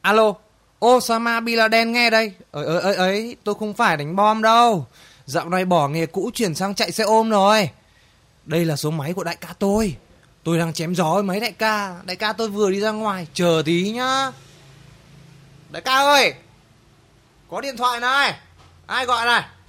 Alo, Osama Bin Laden nghe đây. Ấy, tôi không phải đánh bom đâu. Dạo này bỏ nghề cũ chuyển sang chạy xe ôm rồi. Đây là số máy của đại ca tôi. Tôi đang chém gió với mấy đại ca. Đại ca tôi vừa đi ra ngoài, chờ tí nhá. Đại ca ơi, có điện thoại này. Ai gọi này?